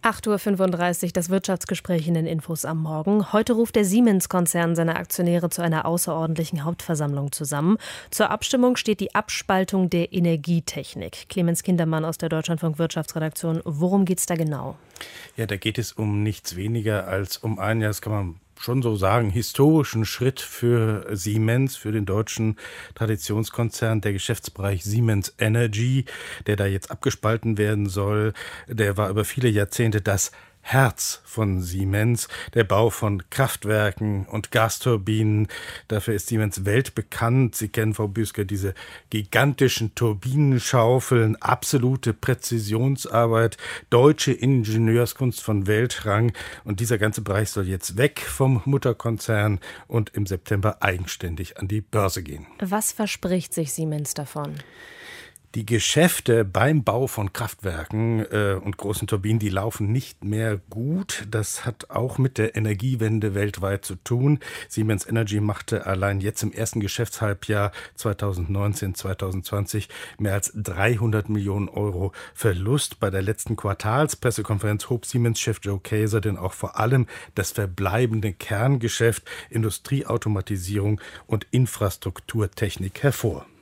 8:35 Uhr, das Wirtschaftsgespräch in den Infos am Morgen. Heute ruft der Siemens-Konzern seine Aktionäre zu einer außerordentlichen Hauptversammlung zusammen. Zur Abstimmung steht die Abspaltung der Energietechnik. Clemens Kindermann aus der Deutschlandfunk Wirtschaftsredaktion. Worum geht's da genau? Ja, da geht es um nichts weniger als um einen, das kann man schon so sagen, historischen Schritt für Siemens, für den deutschen Traditionskonzern. Der Geschäftsbereich Siemens Energy, der da jetzt abgespalten werden soll, der war über viele Jahrzehnte das Herz von Siemens, der Bau von Kraftwerken und Gasturbinen. Dafür ist Siemens weltbekannt. Sie kennen, Frau Büsker, diese gigantischen Turbinenschaufeln, absolute Präzisionsarbeit, deutsche Ingenieurskunst von Weltrang. Und dieser ganze Bereich soll jetzt weg vom Mutterkonzern und im September eigenständig an die Börse gehen. Was verspricht sich Siemens davon? Die Geschäfte beim Bau von Kraftwerken und großen Turbinen, die laufen nicht mehr gut. Das hat auch mit der Energiewende weltweit zu tun. Siemens Energy machte allein jetzt im ersten Geschäftshalbjahr 2019/2020 mehr als 300 Millionen Euro Verlust. Bei der letzten Quartalspressekonferenz hob Siemens-Chef Joe Kaeser denn auch vor allem das verbleibende Kerngeschäft Industrieautomatisierung und Infrastrukturtechnik hervor.